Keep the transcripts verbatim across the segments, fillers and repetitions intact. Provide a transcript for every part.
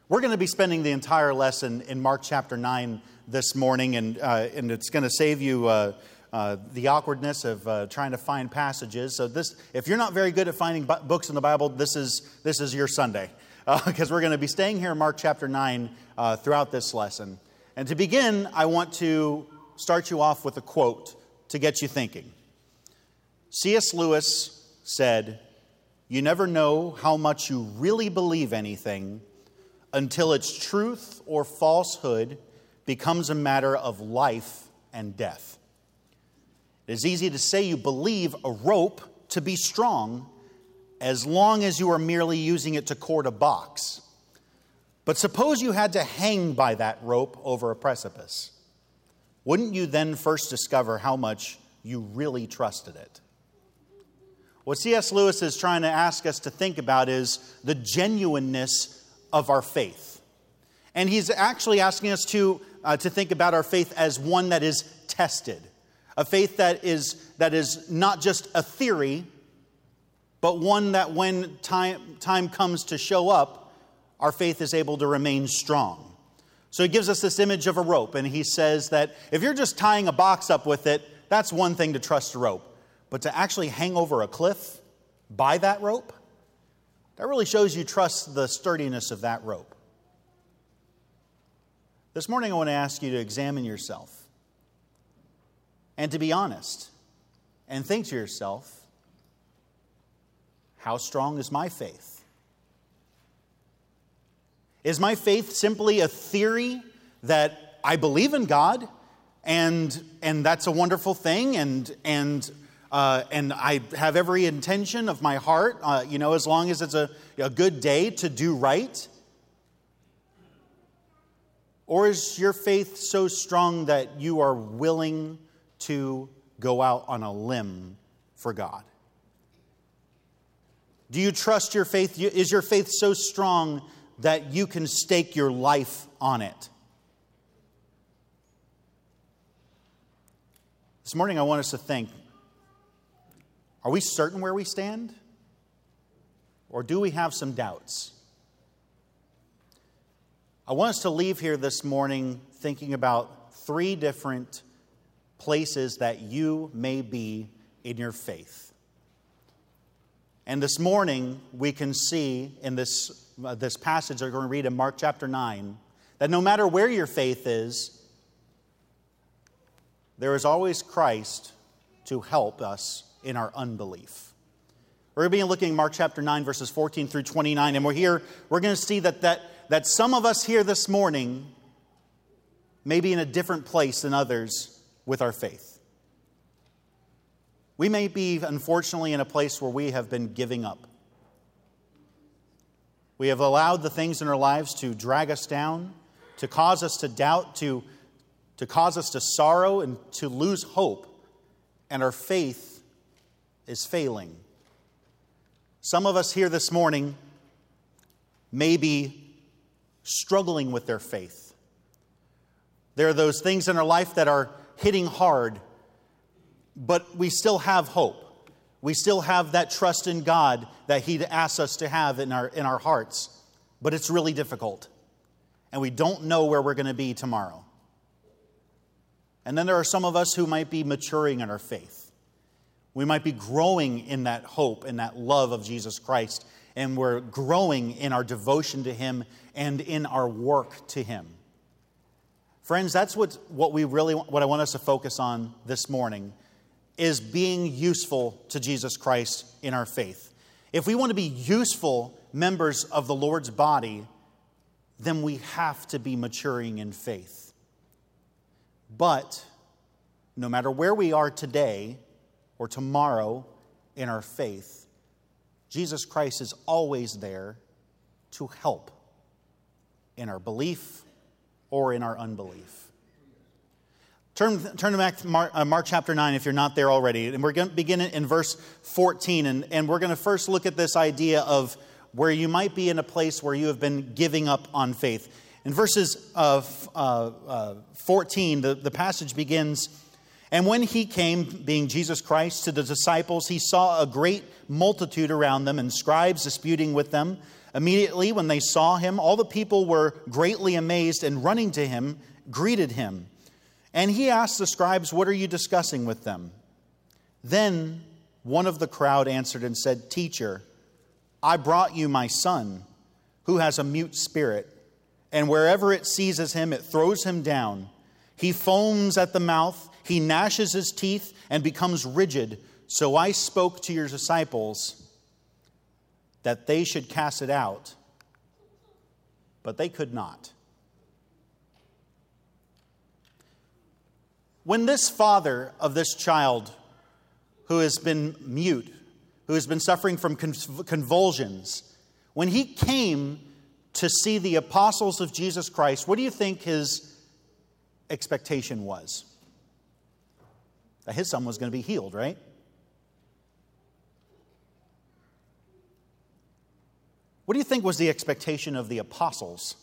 We're going to be spending the entire lesson in Mark chapter nine this morning, and uh, and it's going to save you uh, uh, the awkwardness of uh, trying to find passages. So this, if you're not very good at finding bu- books in the Bible, this is this is your Sunday, because uh, we're going to be staying here in Mark chapter nine uh, throughout this lesson. And to begin, I want to start you off with a quote to get you thinking. C S Lewis said, "You never know how much you really believe anything until its truth or falsehood becomes a matter of life and death." It is easy to say you believe a rope to be strong as long as you are merely using it to cord a box. But suppose you had to hang by that rope over a precipice. Wouldn't you then first discover how much you really trusted it? What C S Lewis is trying to ask us to think about is the genuineness of our faith. And he's actually asking us to uh, to think about our faith as one that is tested. A faith that is that is not just a theory, but one that when time, time comes to show up, our faith is able to remain strong. So he gives us this image of a rope, and he says that if you're just tying a box up with it, that's one thing to trust a rope. But to actually hang over a cliff by that rope, that really shows you trust the sturdiness of that rope. This morning I want to ask you to examine yourself and to be honest and think to yourself, how strong is my faith? Is my faith simply a theory that I believe in God and and that's a wonderful thing and and Uh, and I have every intention of my heart, uh, you know, as long as it's a, a good day to do right? Or is your faith so strong that you are willing to go out on a limb for God? Do you trust your faith? Is your faith so strong that you can stake your life on it? This morning I want us to think, are we certain where we stand? Or do we have some doubts? I want us to leave here this morning thinking about three different places that you may be in your faith. And this morning we can see in this, uh, this passage that we're going to read in Mark chapter nine, that no matter where your faith is, there is always Christ to help us in our unbelief. We're going to be looking at Mark chapter nine, verses fourteen through twenty-nine, and we're here, we're going to see that, that, that some of us here this morning may be in a different place than others with our faith. We may be, unfortunately, in a place where we have been giving up. We have allowed the things in our lives to drag us down, to cause us to doubt, to, to cause us to sorrow and to lose hope, and our faith is failing. Some of us here this morning may be struggling with their faith. There are those things in our life that are hitting hard, but we still have hope. We still have that trust in God that He asks us to have in our, in our hearts. But it's really difficult. And we don't know where we're going to be tomorrow. And then there are some of us who might be maturing in our faith. We might be growing in that hope and that love of Jesus Christ. And we're growing in our devotion to Him and in our work to Him. Friends, that's what, what we really what I want us to focus on this morning, is being useful to Jesus Christ in our faith. If we want to be useful members of the Lord's body, then we have to be maturing in faith. But no matter where we are today or tomorrow in our faith, Jesus Christ is always there to help in our belief or in our unbelief. Turn, turn back to Mark, uh, Mark chapter nine if you're not there already. And we're going to begin in verse fourteen. And, and we're going to first look at this idea of where you might be in a place where you have been giving up on faith. In verses uh, uh, uh, fourteen, the, the passage begins, "And when He came, being Jesus Christ, to the disciples, He saw a great multitude around them, and scribes disputing with them Immediately when they saw him, all the people were greatly amazed and running to him, greeted him. And he asked the scribes, "What are you discussing with them?" Then one of the crowd answered and said, "Teacher, I brought you my son, who has a mute spirit, and wherever it seizes him, it throws him down. He foams at the mouth, he gnashes his teeth, and becomes rigid. So I spoke to your disciples that they should cast it out, but they could not." When this father of this child who has been mute, who has been suffering from convulsions, when he came to see the apostles of Jesus Christ, what do you think his expectation was? That his son was going to be healed, right? What do you think was the expectation of the apostles?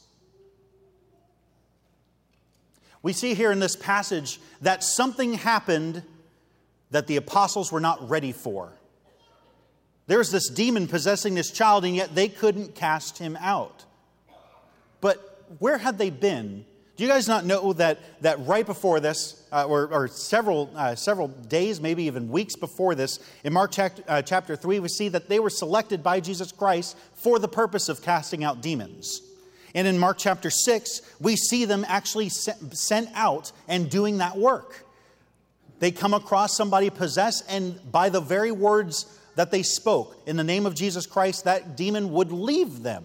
We see here in this passage that something happened that the apostles were not ready for. There's this demon possessing this child, and yet they couldn't cast him out. But where had they been? Do you guys not know that, that right before this, uh, or, or several uh, several days, maybe even weeks before this, in Mark chapter, uh, chapter three, we see that they were selected by Jesus Christ for the purpose of casting out demons. And in Mark chapter six, we see them actually sent out and doing that work. They come across somebody possessed, and by the very words that they spoke, in the name of Jesus Christ, that demon would leave them.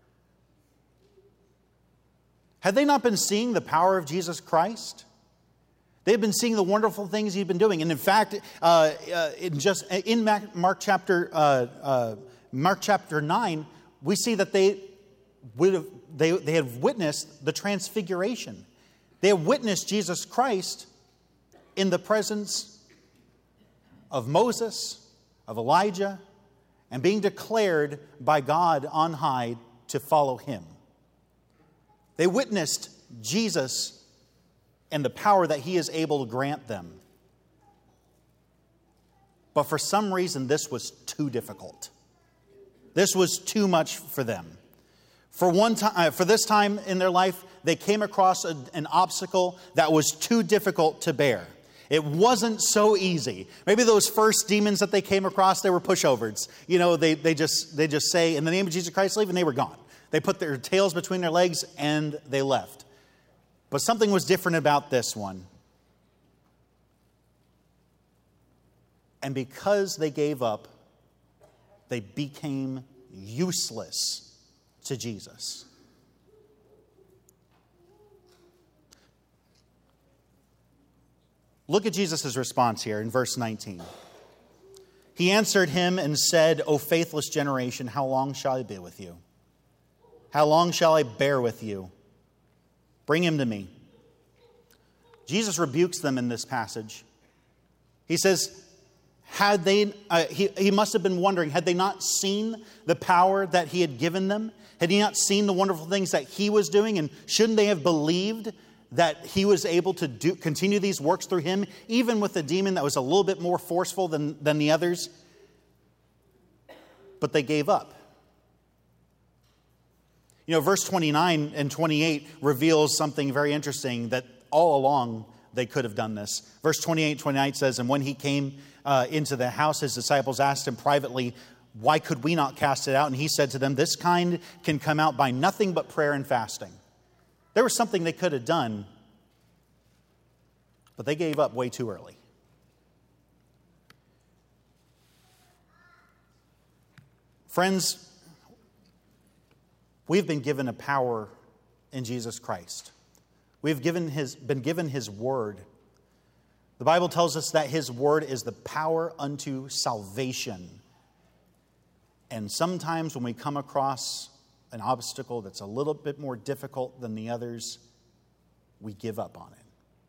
Had they not been seeing the power of Jesus Christ? They had been seeing the wonderful things he'd been doing. And in fact, uh, uh, in just in Mark chapter uh, uh, Mark chapter nine, we see that they would have they they had witnessed the transfiguration. They had witnessed Jesus Christ in the presence of Moses, of Elijah, and being declared by God on high to follow him. They witnessed Jesus and the power that he is able to grant them. But for some reason, this was too difficult. This was too much for them. For one time, uh, for this time in their life, they came across a, an obstacle that was too difficult to bear. It wasn't so easy. Maybe those first demons that they came across, they were pushovers. You know, they, they just they just say, "In the name of Jesus Christ, leave," and they were gone. They put their tails between their legs and they left. But something was different about this one. And because they gave up, they became useless to Jesus. Look at Jesus' response here in verse nineteen. He answered him and said, "O faithless generation, how long shall I be with you? How long shall I bear with you? Bring him to me." Jesus rebukes them in this passage. He says, had they, uh, he, he must have been wondering, had they not seen the power that he had given them? Had he not seen the wonderful things that he was doing? And shouldn't they have believed that he was able to do, continue these works through him, even with a demon that was a little bit more forceful than, than the others? But they gave up. You know, verse twenty-nine and twenty-eight reveals something very interesting, that all along they could have done this. Verse twenty-eight, twenty-nine says, "And when he came uh, into the house, his disciples asked him privately, 'Why could we not cast it out?' And he said to them, 'This kind can come out by nothing but prayer and fasting.'" There was something they could have done, but they gave up way too early. Friends, we've been given a power in Jesus Christ. We've given his, been given his word. The Bible tells us that his word is the power unto salvation. And sometimes when we come across an obstacle that's a little bit more difficult than the others, we give up on it.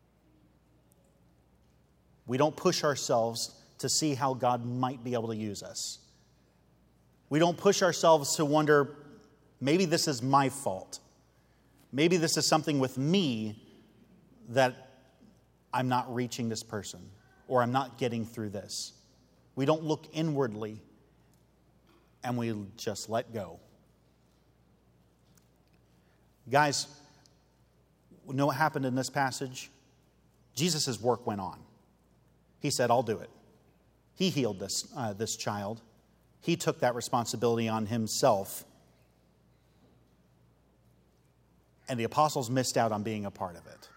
We don't push ourselves to see how God might be able to use us. We don't push ourselves to wonder, maybe this is my fault. Maybe this is something with me that I'm not reaching this person, or I'm not getting through this. We don't look inwardly, and we just let go. Guys, you know what happened in this passage? Jesus' work went on. He said, I'll do it. He healed this, uh, this child. He took that responsibility on himself. And the apostles missed out on being a part of it.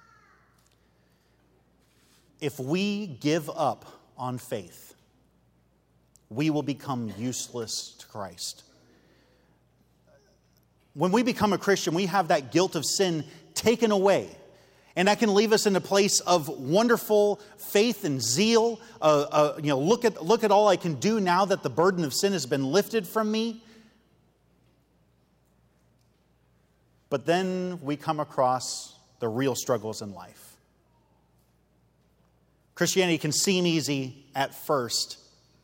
If we give up on faith, we will become useless to Christ. When we become a Christian, we have that guilt of sin taken away. And that can leave us in a place of wonderful faith and zeal. Uh, uh, you know, look at, look at all I can do now that the burden of sin has been lifted from me. But then we come across the real struggles in life. Christianity can seem easy at first,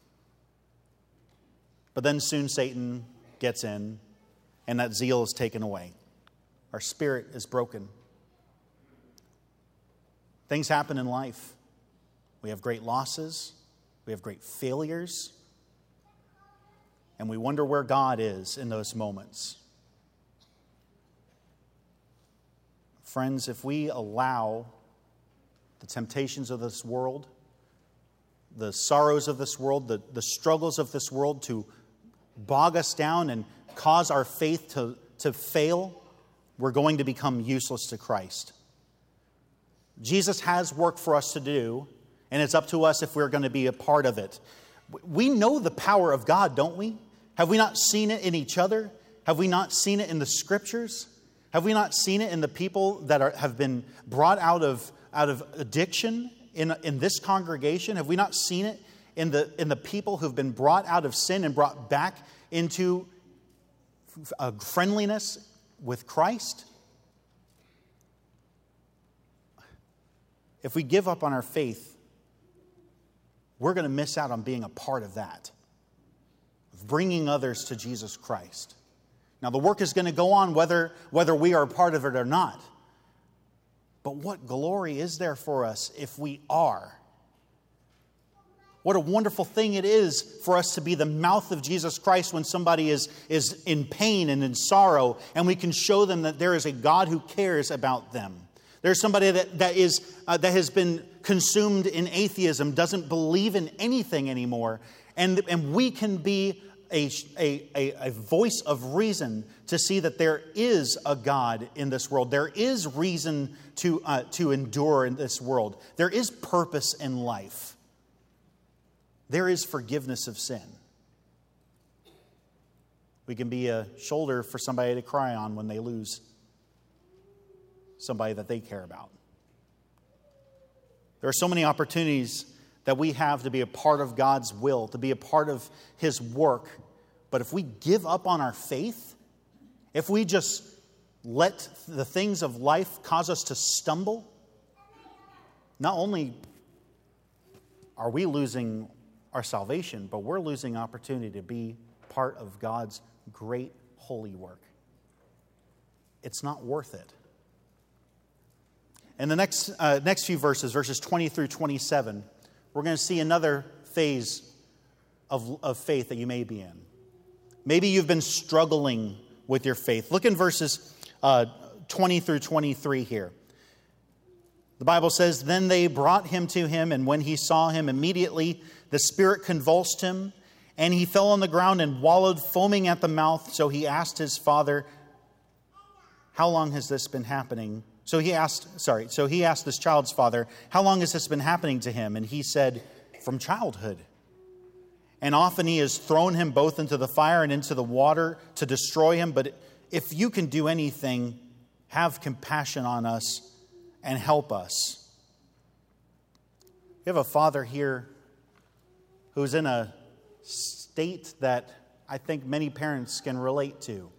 but then soon Satan gets in and that zeal is taken away. Our spirit is broken. Things happen in life. We have great losses. We have great failures. And we wonder where God is in those moments. Friends, if we allow the temptations of this world, the sorrows of this world, the, the struggles of this world to bog us down and cause our faith to, to fail, we're going to become useless to Christ. Jesus has work for us to do, and it's up to us if we're going to be a part of it. We know the power of God, don't we? Have we not seen it in each other? Have we not seen it in the Scriptures? Have we not seen it in the people that are, have been brought out of, out of addiction in, in this congregation? Have we not seen it in the, in the people who've been brought out of sin and brought back into uh, friendliness with Christ? If we give up on our faith, we're going to miss out on being a part of that, of bringing others to Jesus Christ. Now, the work is going to go on whether, whether we are a part of it or not. But what glory is there for us if we are? What a wonderful thing it is for us to be the mouth of Jesus Christ when somebody is, is in pain and in sorrow, and we can show them that there is a God who cares about them. There's somebody that, that, is, uh, that has been consumed in atheism, doesn't believe in anything anymore, and, and we can be A, a, a voice of reason to see that there is a God in this world. There is reason to, uh, to endure in this world. There is purpose in life. There is forgiveness of sin. We can be a shoulder for somebody to cry on when they lose somebody that they care about. There are so many opportunities that we have to be a part of God's will, to be a part of His work. But if we give up on our faith, if we just let the things of life cause us to stumble, not only are we losing our salvation, but we're losing opportunity to be part of God's great holy work. It's not worth it. In the next, uh, next few verses, verses twenty through twenty-seven, we're going to see another phase of, of faith that you may be in. Maybe you've been struggling with your faith. Look in verses uh, twenty through twenty-three here. The Bible says, "Then they brought him to him, and when he saw him, immediately the spirit convulsed him, and he fell on the ground and wallowed, foaming at the mouth. So he asked his father, 'How long has this been happening?' So he asked, sorry, so he asked this child's father, 'How long has this been happening to him?' And he said, 'From childhood. And often he has thrown him both into the fire and into the water to destroy him. But if you can do anything, have compassion on us and help us.'" We have a father here who's in a state that I think many parents can relate to.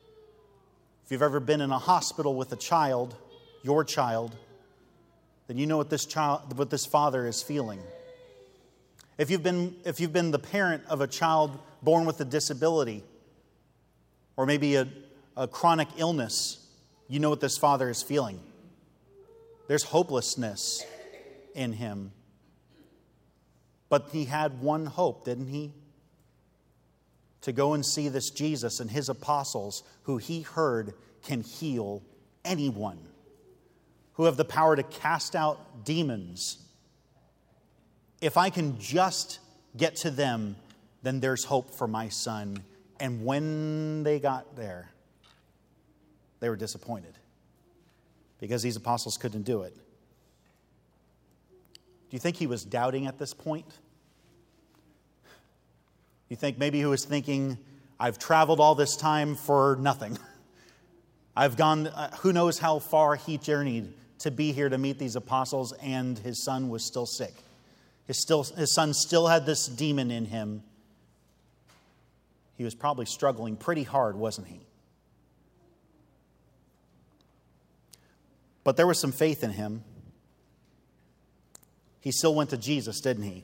If you've ever been in a hospital with a child, your child, then you know what this child, what this father is feeling. If you've been, if you've been the parent of a child born with a disability, or maybe a, a chronic illness, you know what this father is feeling. There's hopelessness in him. But he had one hope, didn't he? To go and see this Jesus and his apostles who he heard can heal anyone, who have the power to cast out demons. If I can just get to them, then there's hope for my son. And when they got there, they were disappointed because these apostles couldn't do it. Do you think he was doubting at this point? You think maybe he was thinking, I've traveled all this time for nothing. I've gone, uh, who knows how far he journeyed to be here to meet these apostles, and his son was still sick. His, still, his son still had this demon in him. He was probably struggling pretty hard, wasn't he? But there was some faith in him. He still went to Jesus, didn't he?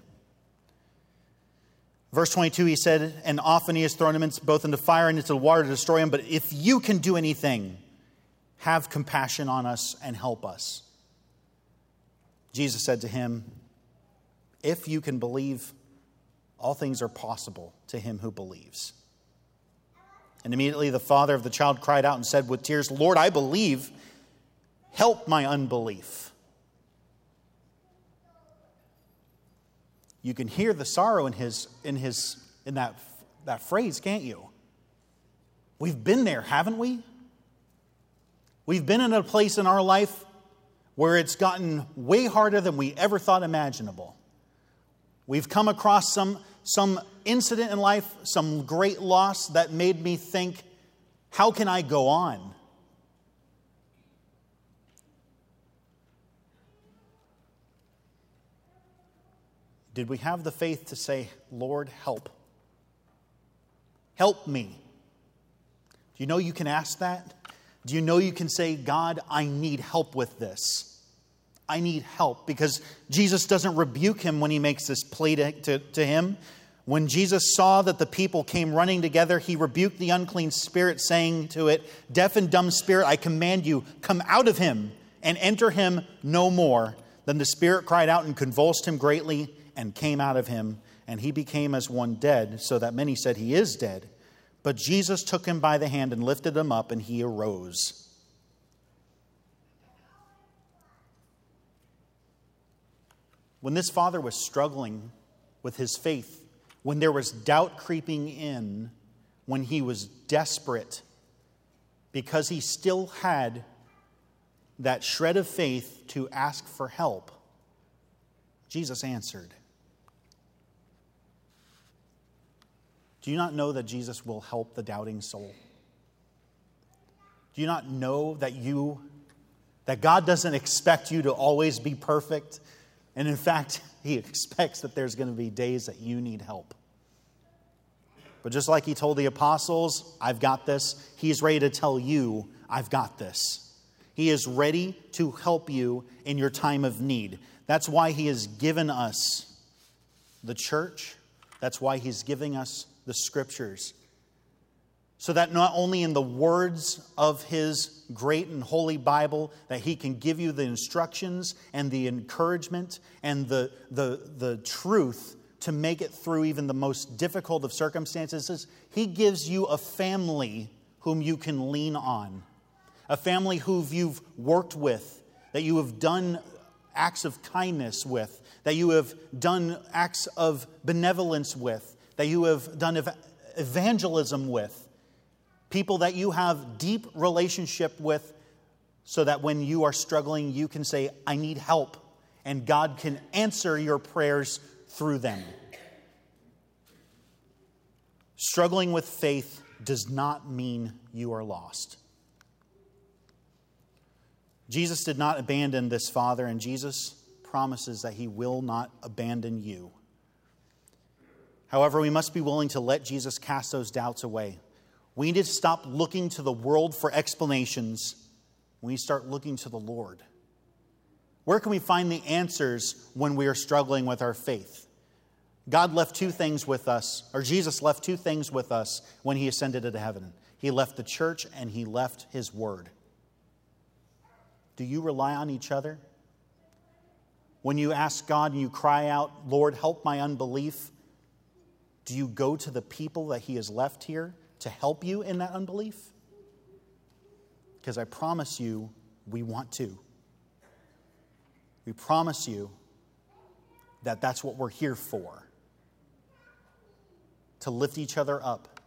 Verse twenty-two, he said, and often he has thrown him both into fire and into the water to destroy him. But if you can do anything, have compassion on us and help us. Jesus said to him, if you can believe, all things are possible to him who believes. And immediately the father of the child cried out and said with tears, Lord, I believe. Help my unbelief. You can hear the sorrow in his in his in that that phrase, can't you? We've been there, haven't we? We've been in a place in our life where it's gotten way harder than we ever thought imaginable. We've come across some some incident in life, some great loss that made me think, how can I go on? Did we have the faith to say, Lord, help? Help me. Do you know you can ask that? Do you know you can say, God, I need help with this. I need help. Because Jesus doesn't rebuke him when he makes this plea to, to, to him. When Jesus saw that the people came running together, he rebuked the unclean spirit, saying to it, deaf and dumb spirit, I command you, come out of him and enter him no more. Then the spirit cried out and convulsed him greatly, and came out of him, and he became as one dead, so that many said he is dead. But Jesus took him by the hand and lifted him up, and he arose. When this father was struggling with his faith, when there was doubt creeping in, when he was desperate, because he still had that shred of faith to ask for help, Jesus answered. Do you not know that Jesus will help the doubting soul? Do you not know that you, that God doesn't expect you to always be perfect? And in fact, he expects that there's going to be days that you need help. But just like he told the apostles, I've got this, he's ready to tell you, I've got this. He is ready to help you in your time of need. That's why he has given us the church. That's why he's giving us the scriptures. So that not only in the words of his great and holy Bible, that he can give you the instructions and the encouragement and the, the, the truth to make it through even the most difficult of circumstances. He gives you a family whom you can lean on. A family who you've worked with, that you have done acts of kindness with, that you have done acts of benevolence with, that you have done ev- evangelism with, people that you have deep relationship with, so that when you are struggling, you can say, I need help, and God can answer your prayers through them. Struggling with faith does not mean you are lost. Jesus did not abandon this father, and Jesus promises that he will not abandon you. However, we must be willing to let Jesus cast those doubts away. We need to stop looking to the world for explanations. We need to start looking to the Lord. Where can we find the answers when we are struggling with our faith? God left two things with us, or Jesus left two things with us when he ascended into heaven. He left the church and he left his word. Do you rely on each other? When you ask God and you cry out, Lord, help my unbelief, do you go to the people that he has left here to help you in that unbelief? Because I promise you, we want to. We promise you that that's what we're here for. To lift each other up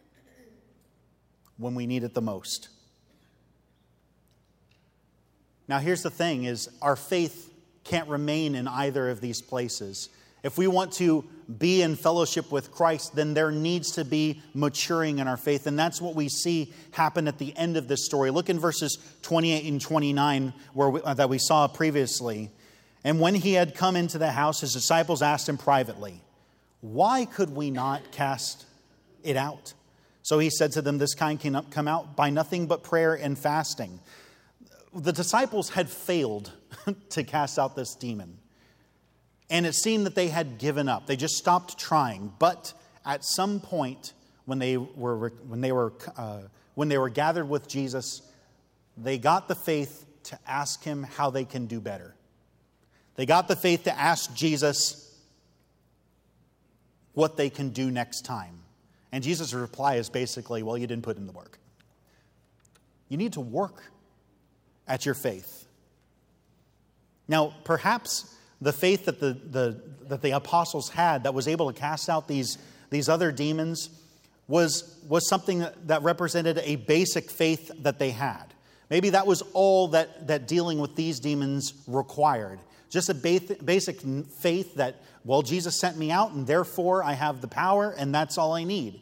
when we need it the most. Now here's the thing, is our faith can't remain in either of these places. If we want to be in fellowship with Christ, then there needs to be maturing in our faith. And that's what we see happen at the end of this story. Look in verses twenty-eight and twenty-nine where we, uh, that we saw previously. And when he had come into the house, his disciples asked him privately, "Why could we not cast it out?" So he said to them, "This kind cannot come out by nothing but prayer and fasting." The disciples had failed to cast out this demon. And it seemed that they had given up. They just stopped trying. But at some point, when they were when they were uh, when they were gathered with Jesus, they got the faith to ask him how they can do better. They got the faith to ask Jesus what they can do next time. And Jesus' reply is basically, "Well, you didn't put in the work." You need to work at your faith. Now, perhaps the faith that the, the that the apostles had that was able to cast out these, these other demons was, was something that, that represented a basic faith that they had. Maybe that was all that, that dealing with these demons required. Just a basic, basic faith that, well, Jesus sent me out and therefore I have the power and that's all I need.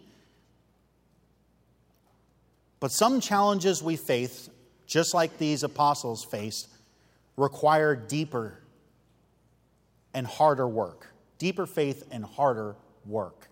But some challenges we face, just like these apostles faced, require deeper and harder work. Deeper faith and harder work.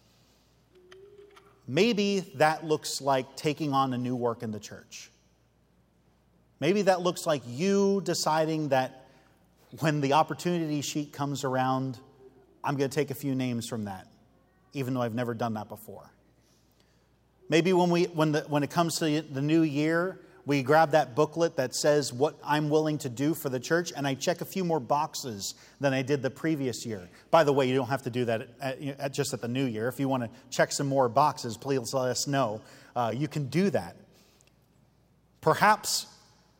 Maybe that looks like taking on a new work in the church. Maybe that looks like you deciding that when the opportunity sheet comes around, I'm going to take a few names from that, even though I've never done that before. Maybe when we when the when it comes to the new year, we grab that booklet that says what I'm willing to do for the church, and I check a few more boxes than I did the previous year. By the way, you don't have to do that at, at, just at the new year. If you want to check some more boxes, please let us know. Uh, you can do that. Perhaps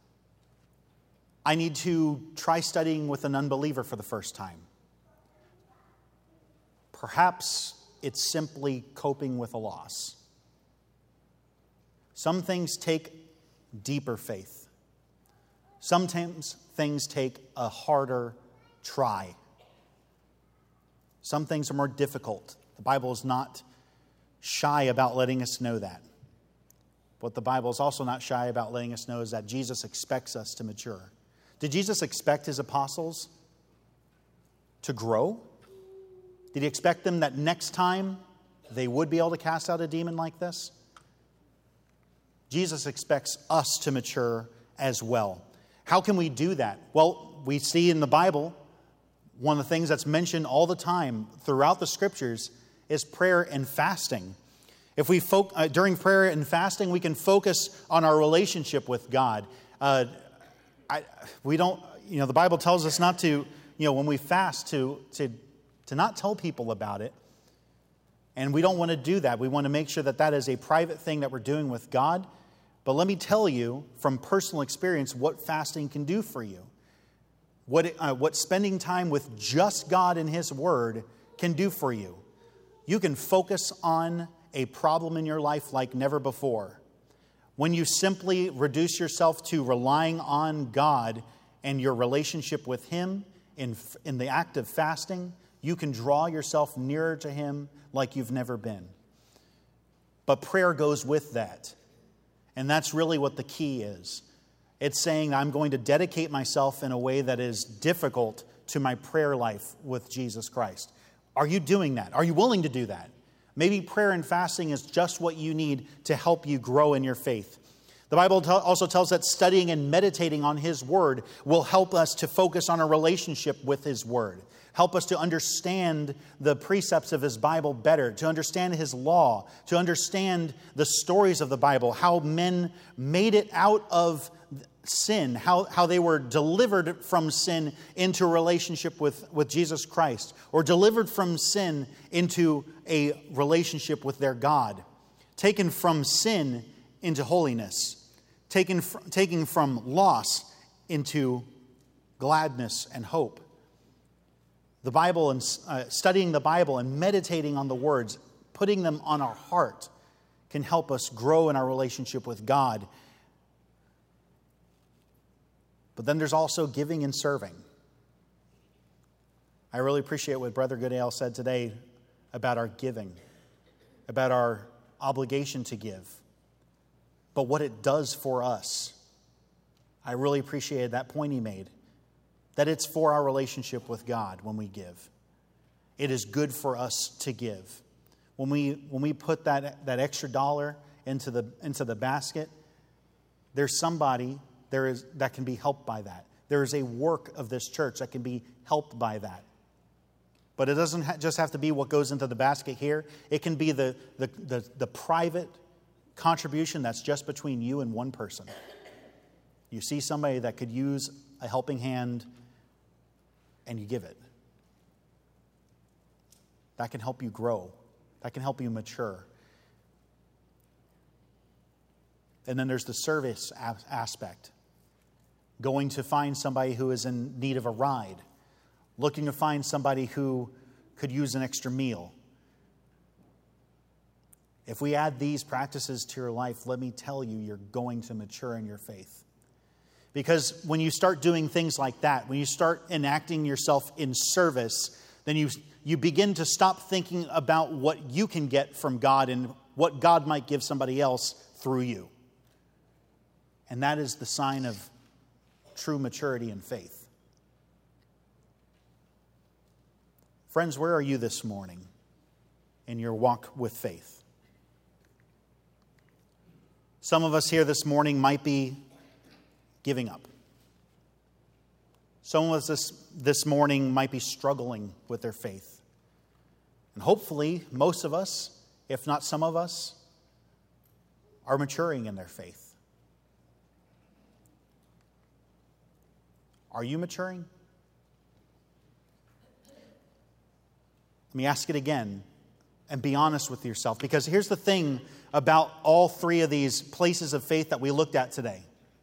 I need to try studying with an unbeliever for the first time. Perhaps it's simply coping with a loss. Some things take deeper faith. Sometimes things take a harder try. Some things are more difficult. The Bible is not shy about letting us know that. What the Bible is also not shy about letting us know is that Jesus expects us to mature. Did Jesus expect his apostles to grow? Did he expect them that next time they would be able to cast out a demon like this? Jesus expects us to mature as well. How can we do that? Well, we see in the Bible, one of the things that's mentioned all the time throughout the Scriptures is prayer and fasting. If we fo- uh, during prayer and fasting, we can focus on our relationship with God. Uh, I, we don't, you know, the Bible tells us not to, you know, when we fast, to to to not tell people about it. And we don't want to do that. We want to make sure that that is a private thing that we're doing with God. But let me tell you from personal experience what fasting can do for you. What, it, uh, what spending time with just God and His Word can do for you. You can focus on a problem in your life like never before. When you simply reduce yourself to relying on God and your relationship with Him in, in the act of fasting, you can draw yourself nearer to Him like you've never been. But prayer goes with that. And that's really what the key is. It's saying I'm going to dedicate myself in a way that is difficult to my prayer life with Jesus Christ. Are you doing that? Are you willing to do that? Maybe prayer and fasting is just what you need to help you grow in your faith. The Bible also tells us that studying and meditating on His Word will help us to focus on a relationship with His Word. Help us to understand the precepts of His Bible better, to understand His law, to understand the stories of the Bible, how men made it out of sin, how, how they were delivered from sin into a relationship with, with Jesus Christ, or delivered from sin into a relationship with their God, taken from sin into holiness, taking, fr- taking from loss into gladness and hope. The Bible and uh, studying the Bible and meditating on the words, putting them on our heart, can help us grow in our relationship with God. But then there's also giving and serving. I really appreciate what Brother Goodale said today about our giving, about our obligation to give, but what it does for us. I really appreciated that point he made, that it's for our relationship with God when we give. It is good for us to give. When we when we put that, that extra dollar into the into the basket, there's somebody there is that can be helped by that. There is a work of this church that can be helped by that. But it doesn't ha- just have to be what goes into the basket here. It can be the, the, the, the private contribution that's just between you and one person. You see somebody that could use a helping hand, and you give it. That can help you grow. That can help you mature. And then there's the service a- aspect. Going to find somebody who is in need of a ride. Looking to find somebody who could use an extra meal. If we add these practices to your life, let me tell you, you're going to mature in your faith. Because when you start doing things like that, when you start enacting yourself in service, then you, you begin to stop thinking about what you can get from God and what God might give somebody else through you. And that is the sign of true maturity in faith. Friends, where are you this morning in your walk with faith? Some of us here this morning might be giving up. Some of us this, this morning might be struggling with their faith. And hopefully, most of us, if not some of us, are maturing in their faith. Are you maturing? Let me ask it again and be honest with yourself. Because here's the thing about all three of these places of faith that we looked at today.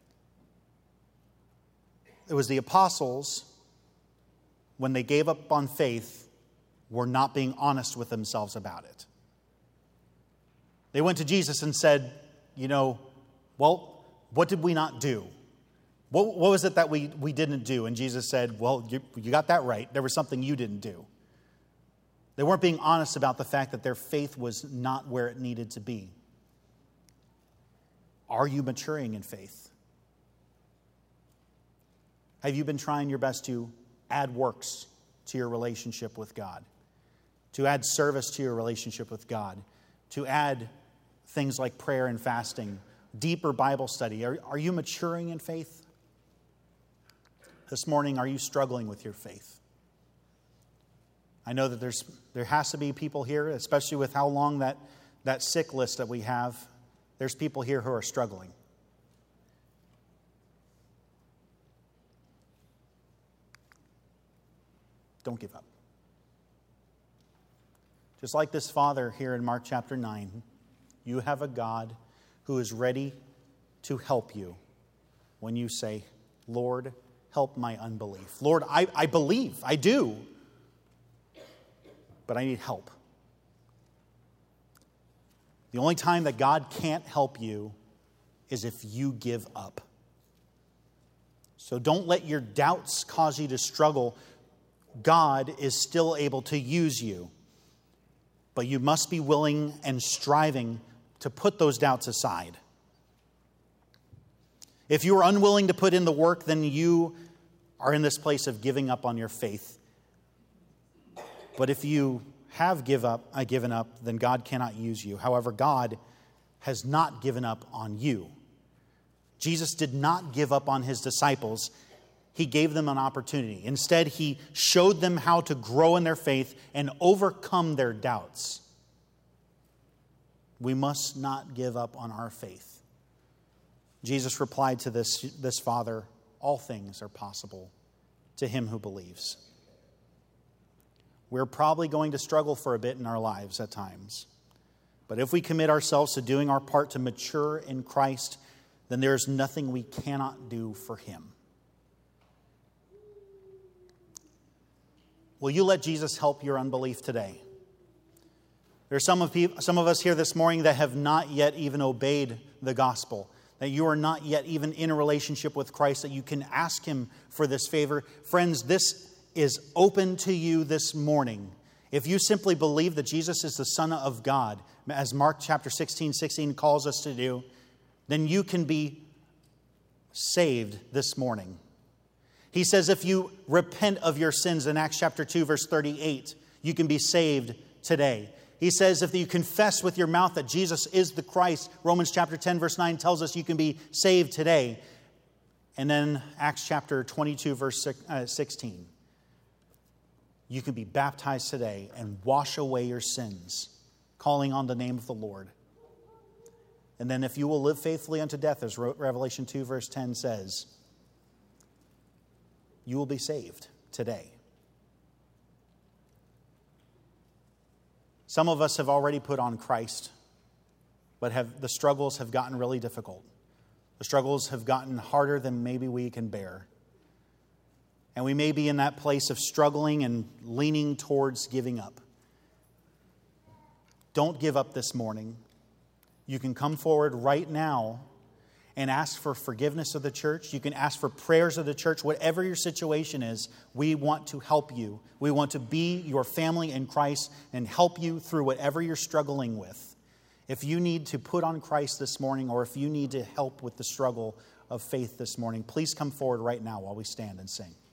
It was the apostles, when they gave up on faith, were not being honest with themselves about it. They went to Jesus and said, you know, well, what did we not do? What, what was it that we, we didn't do? And Jesus said, well, you, you got that right. There was something you didn't do. They weren't being honest about the fact that their faith was not where it needed to be. Are you maturing in faith? Have you been trying your best to add works to your relationship with God? To add service to your relationship with God? To add things like prayer and fasting, deeper Bible study? Are, are you maturing in faith? This morning, are you struggling with your faith? I know that there's there has to be people here, especially with how long that, that sick list that we have. There's people here who are struggling. Don't give up. Just like this father here in Mark chapter nine, you have a God who is ready to help you when you say, Lord, help my unbelief. Lord, I, I believe, I do. But I need help. The only time that God can't help you is if you give up. So don't let your doubts cause you to struggle. God is still able to use you. But you must be willing and striving to put those doubts aside. If you are unwilling to put in the work, then you are in this place of giving up on your faith. But if you have give up, uh, given up, then God cannot use you. However, God has not given up on you. Jesus did not give up on his disciples. He gave them an opportunity. Instead, he showed them how to grow in their faith and overcome their doubts. We must not give up on our faith. Jesus replied to this, this father, all things are possible to him who believes. We're probably going to struggle for a bit in our lives at times. But if we commit ourselves to doing our part to mature in Christ, then there is nothing we cannot do for him. Will you let Jesus help your unbelief today? There are some of, people, some of us here this morning that have not yet even obeyed the gospel, that you are not yet even in a relationship with Christ, that you can ask him for this favor. Friends, this is open to you this morning. If you simply believe that Jesus is the Son of God, as Mark chapter sixteen, sixteen calls us to do, then you can be saved this morning. He says if you repent of your sins in Acts chapter two, verse thirty-eight, you can be saved today. He says if you confess with your mouth that Jesus is the Christ, Romans chapter ten, verse nine tells us you can be saved today. And then Acts chapter twenty-two, verse sixteen. You can be baptized today and wash away your sins, calling on the name of the Lord. And then if you will live faithfully unto death, as Revelation two, verse ten says, you will be saved today. Some of us have already put on Christ, but have the struggles have gotten really difficult. The struggles have gotten harder than maybe we can bear. And we may be in that place of struggling and leaning towards giving up. Don't give up this morning. You can come forward right now and ask for forgiveness of the church. You can ask for prayers of the church. Whatever your situation is, we want to help you. We want to be your family in Christ and help you through whatever you're struggling with. If you need to put on Christ this morning, or if you need to help with the struggle of faith this morning, please come forward right now while we stand and sing.